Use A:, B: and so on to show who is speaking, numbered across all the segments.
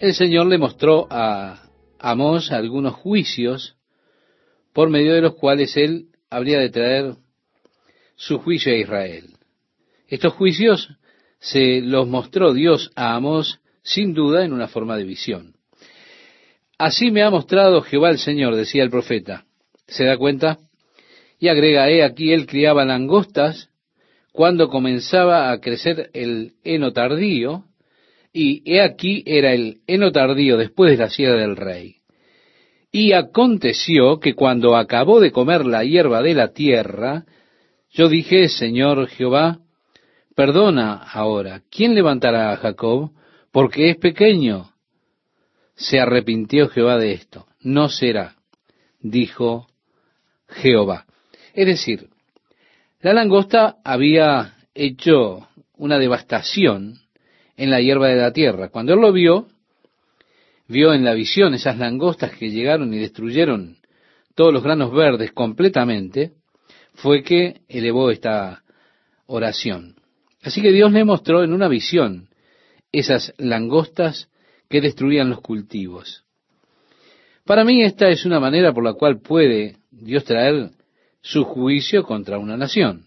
A: el Señor le mostró a Amós algunos juicios por medio de los cuales él habría de traer su juicio a Israel. Estos juicios se los mostró Dios a Amós sin duda en una forma de visión. Así me ha mostrado Jehová el Señor, decía el profeta. ¿Se da cuenta? Y agrega, he aquí él criaba langostas cuando comenzaba a crecer el heno tardío, y he aquí era el heno tardío después de la siega del rey. Y aconteció que cuando acabó de comer la hierba de la tierra, yo dije, Señor Jehová, perdona ahora, ¿quién levantará a Jacob? Porque es pequeño. Se arrepintió Jehová de esto. No será, dijo Jehová. Es decir, la langosta había hecho una devastación en la hierba de la tierra. Cuando él lo vio, vio en la visión esas langostas que llegaron y destruyeron todos los granos verdes completamente, fue que elevó esta oración. Así que Dios le mostró en una visión esas langostas que destruían los cultivos. Para mí esta es una manera por la cual puede Dios traer su juicio contra una nación.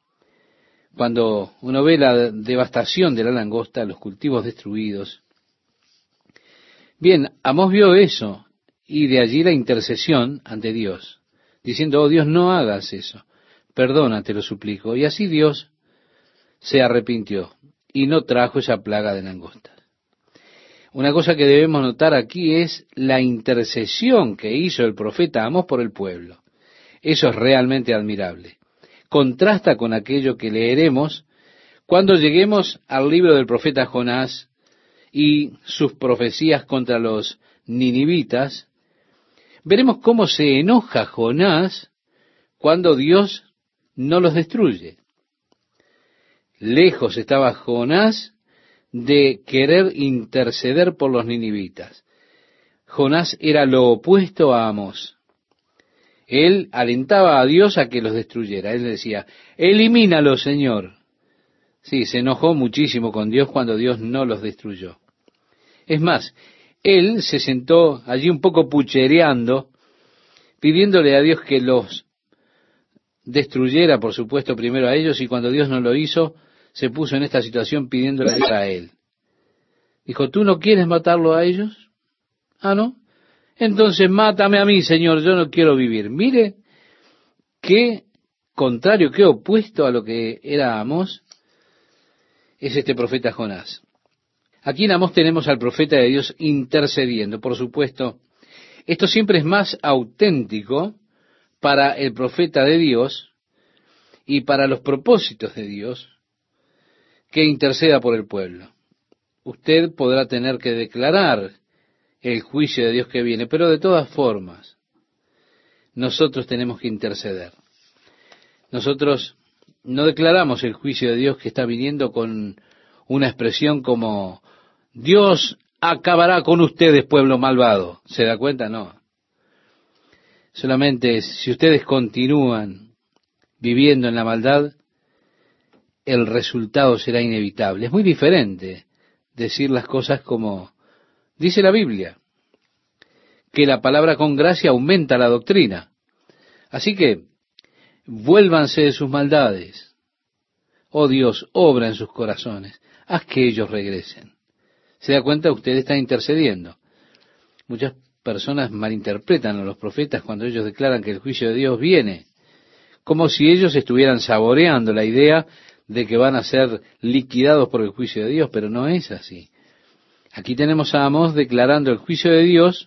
A: Cuando uno ve la devastación de la langosta, los cultivos destruidos. Bien, Amós vio eso, y de allí la intercesión ante Dios, diciendo, oh Dios, no hagas eso, perdona, te lo suplico. Y así Dios se arrepintió, y no trajo esa plaga de langostas. Una cosa que debemos notar aquí es la intercesión que hizo el profeta Amós por el pueblo. Eso es realmente admirable. Contrasta con aquello que leeremos cuando lleguemos al libro del profeta Jonás y sus profecías contra los ninivitas. Veremos cómo se enoja Jonás cuando Dios no los destruye. Lejos estaba Jonás de querer interceder por los ninivitas. Jonás era lo opuesto a Amós. Él alentaba a Dios a que los destruyera. Él decía, elimínalos, Señor. Sí, se enojó muchísimo con Dios cuando Dios no los destruyó. Es más, él se sentó allí un poco puchereando, pidiéndole a Dios que los destruyera, por supuesto, primero a ellos, y cuando Dios no lo hizo, se puso en esta situación pidiéndole a él. Dijo, ¿tú no quieres matarlo a ellos? Ah, ¿no? Entonces mátame a mí, Señor, yo no quiero vivir. Mire qué contrario, qué opuesto a lo que era Amós, es este profeta Jonás. Aquí en Amós tenemos al profeta de Dios intercediendo. Por supuesto, esto siempre es más auténtico para el profeta de Dios y para los propósitos de Dios que interceda por el pueblo. Usted podrá tener que declarar el juicio de Dios que viene, pero de todas formas, nosotros tenemos que interceder. Nosotros no declaramos el juicio de Dios que está viniendo con una expresión como Dios acabará con ustedes, pueblo malvado. ¿Se da cuenta? No. Solamente si ustedes continúan viviendo en la maldad, el resultado será inevitable. Es muy diferente decir las cosas como dice la Biblia, que la palabra con gracia aumenta la doctrina. Así que, vuélvanse de sus maldades. Oh Dios, obra en sus corazones. Haz que ellos regresen. ¿Se da cuenta? Usted está intercediendo. Muchas personas malinterpretan a los profetas cuando ellos declaran que el juicio de Dios viene, como si ellos estuvieran saboreando la idea de que van a ser liquidados por el juicio de Dios, pero no es así. Aquí tenemos a Amós declarando el juicio de Dios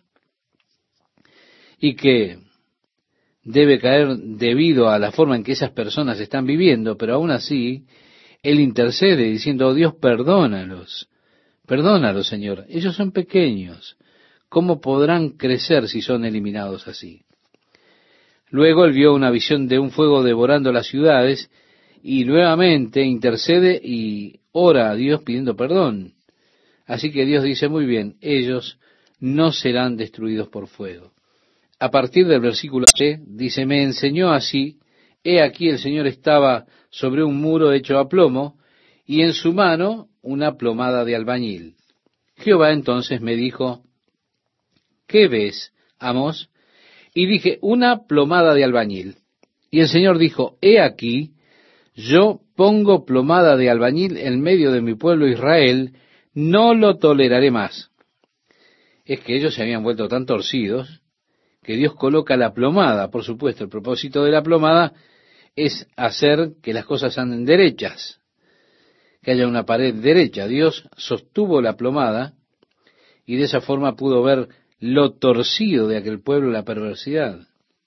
A: y que debe caer debido a la forma en que esas personas están viviendo, pero aún así, él intercede diciendo, oh Dios, perdónalos, perdónalos, Señor, ellos son pequeños, ¿cómo podrán crecer si son eliminados así? Luego él vio una visión de un fuego devorando las ciudades y nuevamente intercede y ora a Dios pidiendo perdón. Así que Dios dice, muy bien, ellos no serán destruidos por fuego. A partir del versículo C, dice, me enseñó así, he aquí el Señor estaba sobre un muro hecho a plomo, y en su mano una plomada de albañil. Jehová entonces me dijo, ¿qué ves, Amós? Y dije, una plomada de albañil. Y el Señor dijo, he aquí, yo pongo plomada de albañil en medio de mi pueblo Israel, no lo toleraré más. Es que ellos se habían vuelto tan torcidos que Dios coloca la plomada. Por supuesto, el propósito de la plomada es hacer que las cosas anden derechas, que haya una pared derecha. Dios sostuvo la plomada y de esa forma pudo ver lo torcido de aquel pueblo, la perversidad.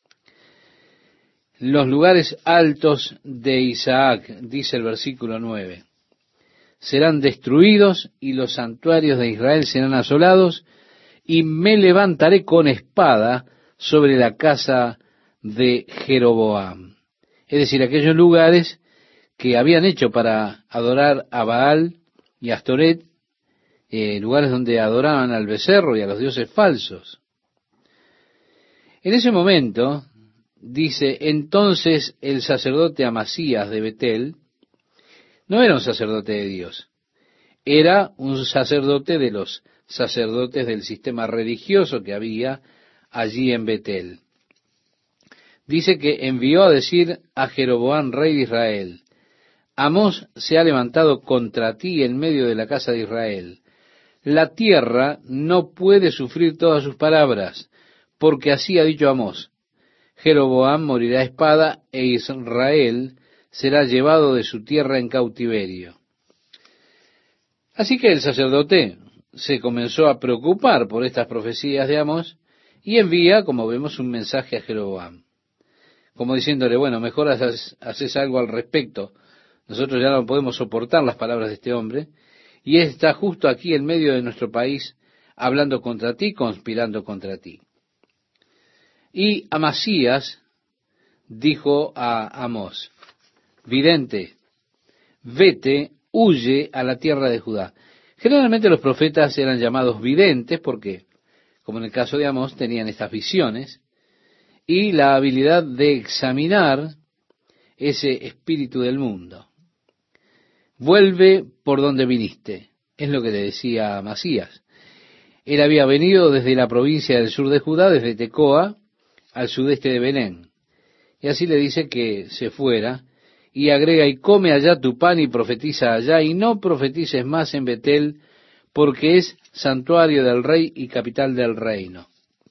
A: Los lugares altos de Isaac, dice el versículo 9, serán destruidos y los santuarios de Israel serán asolados, y me levantaré con espada sobre la casa de Jeroboam. Es decir, aquellos lugares que habían hecho para adorar a Baal y a Astoret, lugares donde adoraban al becerro y a los dioses falsos. En ese momento, dice, entonces el sacerdote Amasías de Betel no era un sacerdote de Dios, era un sacerdote de los sacerdotes del sistema religioso que había allí en Betel. Dice que envió a decir a Jeroboam, rey de Israel, Amós se ha levantado contra ti en medio de la casa de Israel. La tierra no puede sufrir todas sus palabras, porque así ha dicho Amós. Jeroboam morirá a espada e Israel será llevado de su tierra en cautiverio. Así que el sacerdote se comenzó a preocupar por estas profecías de Amós y envía, como vemos, un mensaje a Jeroboam, como diciéndole, bueno, mejor haces algo al respecto. Nosotros ya no podemos soportar las palabras de este hombre, y él está justo aquí en medio de nuestro país, hablando contra ti, conspirando contra ti. Y Amasías dijo a Amós, vidente, vete, huye a la tierra de Judá. Generalmente los profetas eran llamados videntes porque, como en el caso de Amós, tenían estas visiones y la habilidad de examinar ese espíritu del mundo. Vuelve por donde viniste, es lo que le decía a Amasías. Él había venido desde la provincia del sur de Judá, desde Tecoa, al sudeste de Belén. Y así le dice que se fuera, y agrega, y come allá tu pan y profetiza allá, y no profetices más en Betel, porque es santuario del rey y capital del reino.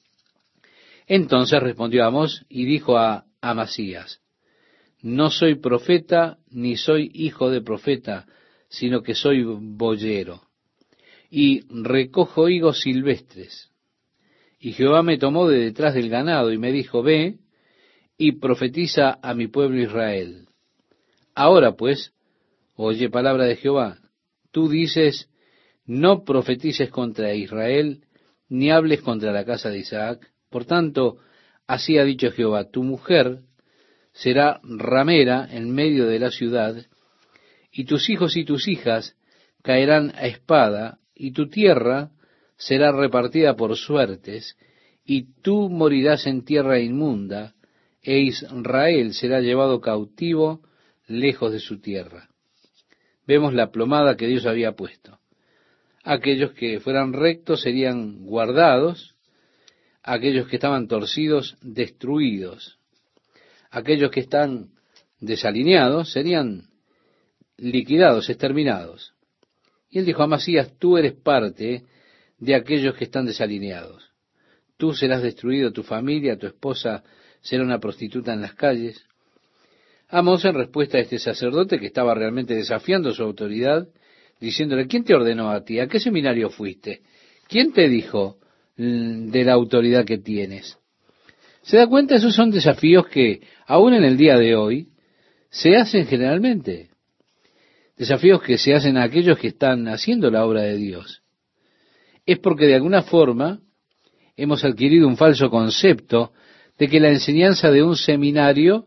A: Entonces respondió Amós y dijo a Amasías, no soy profeta, ni soy hijo de profeta, sino que soy boyero, y recojo higos silvestres. Y Jehová me tomó de detrás del ganado, y me dijo, ve, y profetiza a mi pueblo Israel. Ahora pues, oye palabra de Jehová, tú dices, no profetices contra Israel, ni hables contra la casa de Isaac. Por tanto, así ha dicho Jehová, tu mujer será ramera en medio de la ciudad, y tus hijos y tus hijas caerán a espada, y tu tierra será repartida por suertes, y tú morirás en tierra inmunda, e Israel será llevado cautivo lejos de su tierra. Vemos la plomada que Dios había puesto. Aquellos que fueran rectos serían guardados, aquellos que estaban torcidos, destruidos. Aquellos que están desalineados serían liquidados, exterminados. Y él dijo a Amasías, tú eres parte de aquellos que están desalineados. Tú serás destruido, tu familia, tu esposa será una prostituta en las calles. Amós, en respuesta a este sacerdote que estaba realmente desafiando su autoridad, diciéndole, ¿quién te ordenó a ti? ¿A qué seminario fuiste? ¿Quién te dijo de la autoridad que tienes? ¿Se da cuenta? Esos son desafíos que, aún en el día de hoy, se hacen generalmente. Desafíos que se hacen a aquellos que están haciendo la obra de Dios. Es porque de alguna forma hemos adquirido un falso concepto de que la enseñanza de un seminario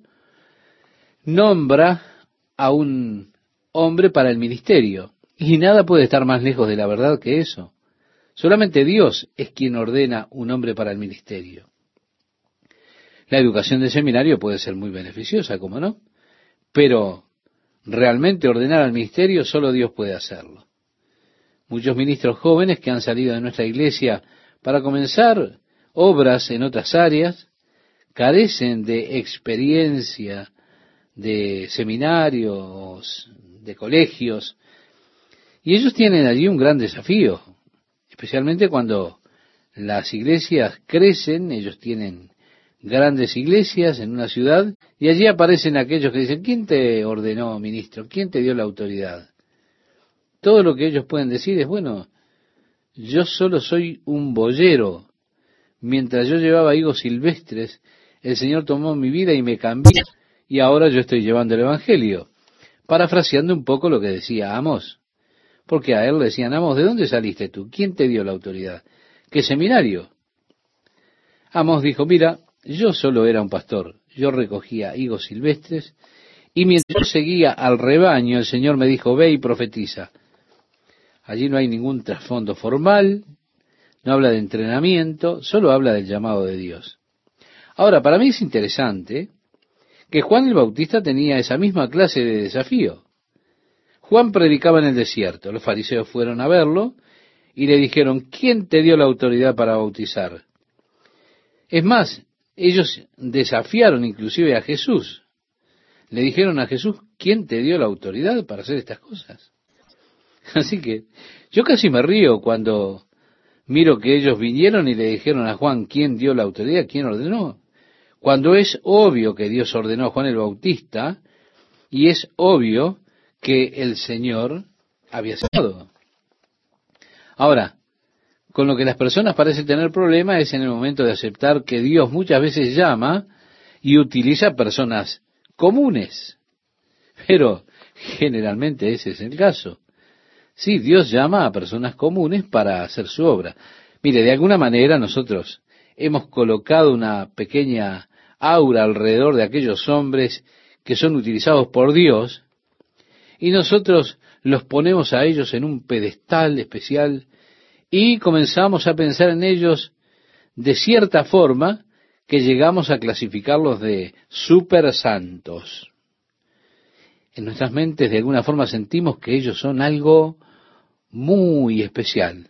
A: nombra a un hombre para el ministerio. Y nada puede estar más lejos de la verdad que eso. Solamente Dios es quien ordena un hombre para el ministerio. La educación de seminario puede ser muy beneficiosa, ¿cómo no? Pero realmente ordenar al ministerio solo Dios puede hacerlo. Muchos ministros jóvenes que han salido de nuestra iglesia para comenzar obras en otras áreas carecen de experiencia de seminarios, de colegios, y ellos tienen allí un gran desafío, especialmente cuando las iglesias crecen. Ellos tienen grandes iglesias en una ciudad y allí aparecen aquellos que dicen: ¿quién te ordenó ministro? ¿Quién te dio la autoridad? Todo lo que ellos pueden decir es: bueno, yo solo soy un boyero. Mientras yo llevaba higos silvestres, el Señor tomó mi vida y me cambió, y ahora yo estoy llevando el Evangelio. Parafraseando un poco lo que decía Amós. Porque a él le decían: Amós, ¿de dónde saliste tú? ¿Quién te dio la autoridad? ¿Qué seminario? Amós dijo: mira, yo solo era un pastor. Yo recogía higos silvestres, y mientras yo seguía al rebaño, el Señor me dijo: ve y profetiza. Allí no hay ningún trasfondo formal, no habla de entrenamiento, solo habla del llamado de Dios. Ahora, para mí es interesante que Juan el Bautista tenía esa misma clase de desafío. Juan predicaba en el desierto. Los fariseos fueron a verlo y le dijeron: ¿quién te dio la autoridad para bautizar? Es más, ellos desafiaron inclusive a Jesús. Le dijeron a Jesús: ¿quién te dio la autoridad para hacer estas cosas? Así que yo casi me río cuando miro que ellos vinieron y le dijeron a Juan: ¿quién dio la autoridad? ¿Quién ordenó? Cuando es obvio que Dios ordenó a Juan el Bautista, y es obvio que el Señor había sido. Ahora, con lo que las personas parecen tener problema es en el momento de aceptar que Dios muchas veces llama y utiliza personas comunes. Pero generalmente ese es el caso. Sí, Dios llama a personas comunes para hacer su obra. Mire, de alguna manera nosotros hemos colocado una pequeña aura alrededor de aquellos hombres que son utilizados por Dios, y nosotros los ponemos a ellos en un pedestal especial y comenzamos a pensar en ellos de cierta forma que llegamos a clasificarlos de super santos. En nuestras mentes de alguna forma sentimos que ellos son algo muy especial.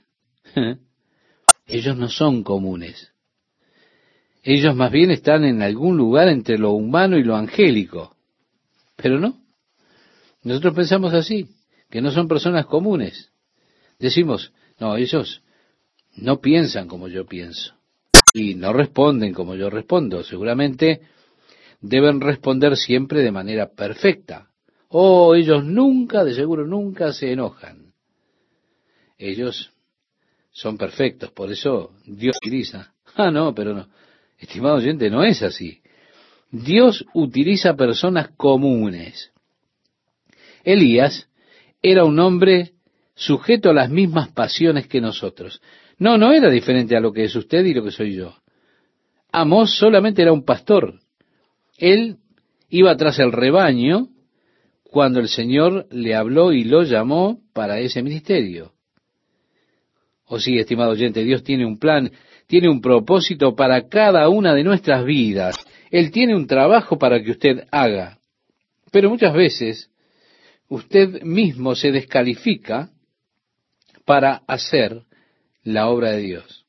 A: Ellos no son comunes. Ellos más bien están en algún lugar entre lo humano y lo angélico. Pero no. Nosotros pensamos así, que no son personas comunes. Decimos: no, ellos no piensan como yo pienso. Y no responden como yo respondo. Seguramente deben responder siempre de manera perfecta. Oh, ellos nunca, de seguro nunca se enojan. Ellos son perfectos, por eso Dios utiliza. Ah, no, pero no. Estimado oyente, no es así. Dios utiliza personas comunes. Elías era un hombre sujeto a las mismas pasiones que nosotros. No, no era diferente a lo que es usted y lo que soy yo. Amós solamente era un pastor. Él iba tras el rebaño cuando el Señor le habló y lo llamó para ese ministerio. Oh sí, estimado oyente, Dios tiene un plan, tiene un propósito para cada una de nuestras vidas. Él tiene un trabajo para que usted haga. Pero muchas veces usted mismo se descalifica para hacer la obra de Dios.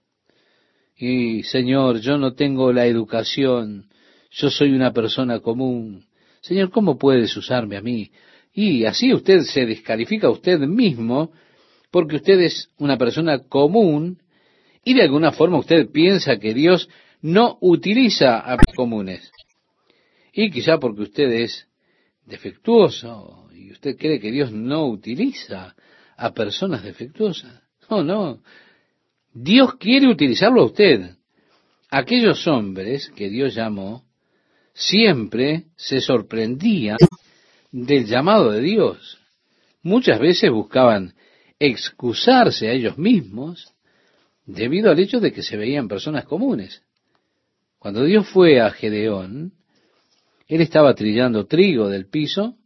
A: Y Señor, yo no tengo la educación, yo soy una persona común. Señor, ¿cómo puedes usarme a mí? Y así usted se descalifica a usted mismo porque usted es una persona común y de alguna forma usted piensa que Dios no utiliza a comunes. Y quizá porque usted es defectuoso y usted cree que Dios no utiliza a personas defectuosas. No, no. Dios quiere utilizarlo a usted. Aquellos hombres que Dios llamó siempre se sorprendían del llamado de Dios. Muchas veces buscaban excusarse a ellos mismos debido al hecho de que se veían personas comunes. Cuando Dios fue a Gedeón, él estaba trillando trigo del piso,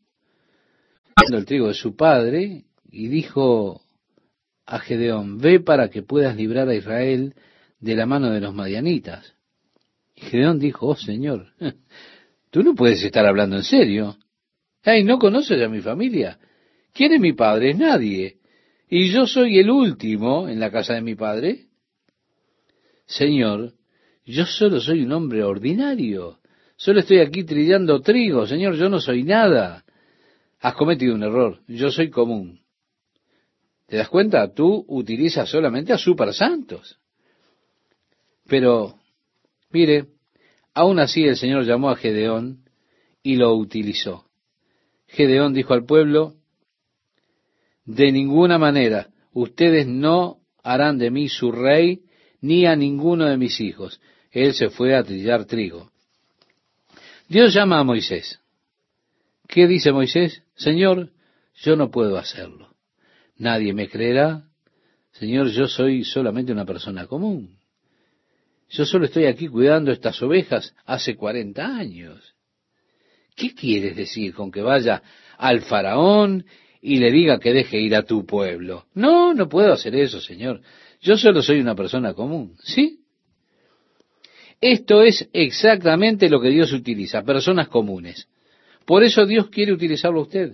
A: el trigo de su padre, y dijo a Gedeón: ve para que puedas librar a Israel de la mano de los madianitas. Y Gedeón dijo: oh Señor, tú no puedes estar hablando en serio. Ay, ¿no conoces a mi familia? ¿Quién es mi padre? Es nadie. ¿Y yo soy el último en la casa de mi padre? Señor, yo solo soy un hombre ordinario. Solo estoy aquí trillando trigo. Señor, yo no soy nada. Has cometido un error. Yo soy común. ¿Te das cuenta? Tú utilizas solamente a supersantos. Pero, mire, aún así el Señor llamó a Gedeón y lo utilizó. Gedeón dijo al pueblo: de ninguna manera ustedes no harán de mí su rey, ni a ninguno de mis hijos. Él se fue a trillar trigo. Dios llama a Moisés. ¿Qué dice Moisés? Señor, yo no puedo hacerlo. Nadie me creerá. Señor, yo soy solamente una persona común. Yo solo estoy aquí cuidando estas ovejas hace 40 años. ¿Qué quieres decir con que vaya al faraón y le diga que deje ir a tu pueblo? No, no puedo hacer eso, Señor. Yo solo soy una persona común. ¿Sí? Esto es exactamente lo que Dios utiliza, personas comunes. Por eso Dios quiere utilizarlo a usted.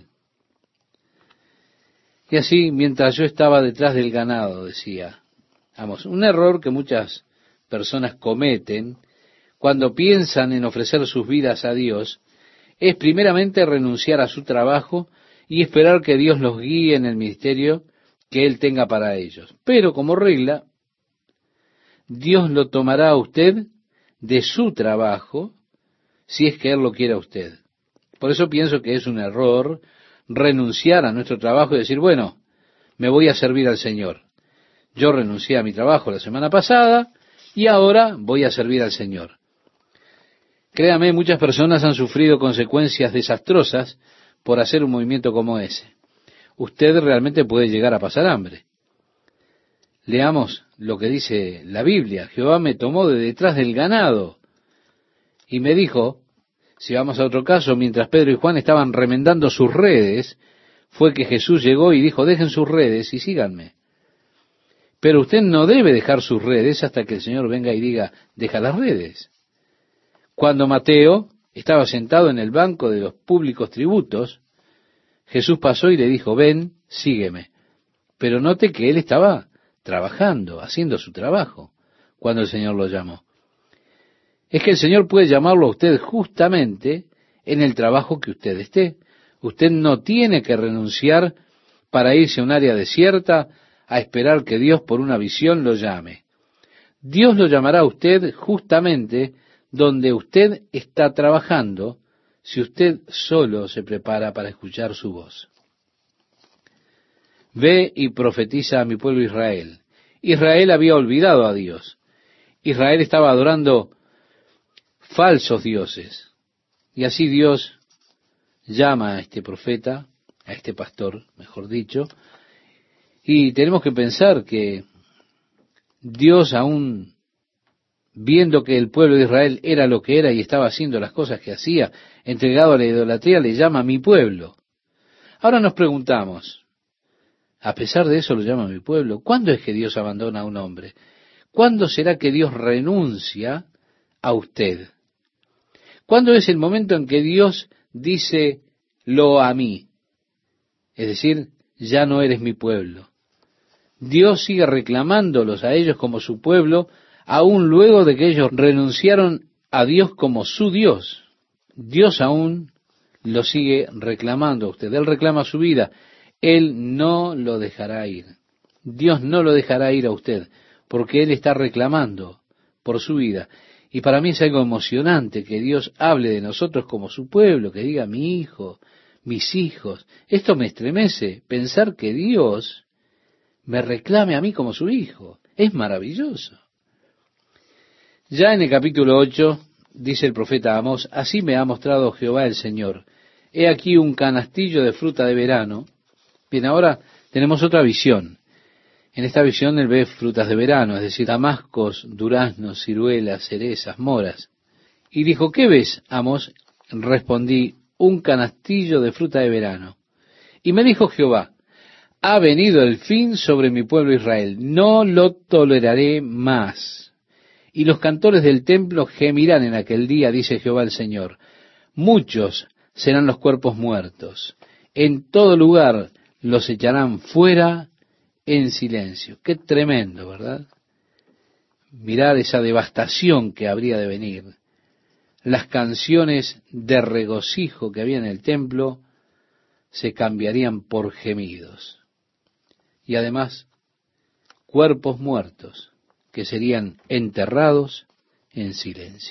A: Y así, mientras yo estaba detrás del ganado, decía Amós, un error que muchas personas cometen cuando piensan en ofrecer sus vidas a Dios, es primeramente renunciar a su trabajo y esperar que Dios los guíe en el ministerio que Él tenga para ellos. Pero como regla, Dios lo tomará a usted de su trabajo si es que Él lo quiere a usted. Por eso pienso que es un error renunciar a nuestro trabajo y decir, bueno, me voy a servir al Señor. Yo renuncié a mi trabajo la semana pasada y ahora voy a servir al Señor. Créame, muchas personas han sufrido consecuencias desastrosas por hacer un movimiento como ese. Usted realmente puede llegar a pasar hambre. Leamos lo que dice la Biblia. Jehová me tomó de detrás del ganado y me dijo, si vamos a otro caso, mientras Pedro y Juan estaban remendando sus redes, fue que Jesús llegó y dijo, dejen sus redes y síganme. Pero usted no debe dejar sus redes hasta que el Señor venga y diga, deja las redes. Cuando Mateo estaba sentado en el banco de los públicos tributos, Jesús pasó y le dijo, ven, sígueme. Pero note que él estaba trabajando, haciendo su trabajo, cuando el Señor lo llamó. Es que el Señor puede llamarlo a usted justamente en el trabajo que usted esté. Usted no tiene que renunciar para irse a un área desierta a esperar que Dios por una visión lo llame. Dios lo llamará a usted justamente donde usted está trabajando, si usted solo se prepara para escuchar su voz. Ve y profetiza a mi pueblo Israel. Israel había olvidado a Dios. Israel estaba adorando falsos dioses. Y así Dios llama a este profeta, a este pastor, mejor dicho, y tenemos que pensar que Dios, aún viendo que el pueblo de Israel era lo que era y estaba haciendo las cosas que hacía, entregado a la idolatría, le llama mi pueblo. Ahora nos preguntamos, a pesar de eso lo llama mi pueblo, ¿cuándo es que Dios abandona a un hombre? ¿Cuándo será que Dios renuncia a usted? ¿Cuándo es el momento en que Dios dice, lo a mí? Es decir, ya no eres mi pueblo. Dios sigue reclamándolos a ellos como su pueblo, aún luego de que ellos renunciaron a Dios como su Dios. Dios aún lo sigue reclamando a usted. Él reclama su vida. Él no lo dejará ir. Dios no lo dejará ir a usted, porque Él está reclamando por su vida. Y para mí es algo emocionante que Dios hable de nosotros como su pueblo, que diga mi hijo, mis hijos. Esto me estremece, pensar que Dios me reclame a mí como su hijo. Es maravilloso. Ya en el capítulo 8, dice el profeta Amós, así me ha mostrado Jehová el Señor. He aquí un canastillo de fruta de verano. Bien, ahora tenemos otra visión. En esta visión él ve frutas de verano, es decir, damascos, duraznos, ciruelas, cerezas, moras. Y dijo, ¿qué ves, Amós? Respondí, un canastillo de fruta de verano. Y me dijo Jehová, ha venido el fin sobre mi pueblo Israel, no lo toleraré más. Y los cantores del templo gemirán en aquel día, dice Jehová el Señor. Muchos serán los cuerpos muertos. En todo lugar los echarán fuera en silencio. Qué tremendo, ¿verdad? Mirar esa devastación que habría de venir. Las canciones de regocijo que había en el templo se cambiarían por gemidos. Y además, cuerpos muertos que serían enterrados en silencio.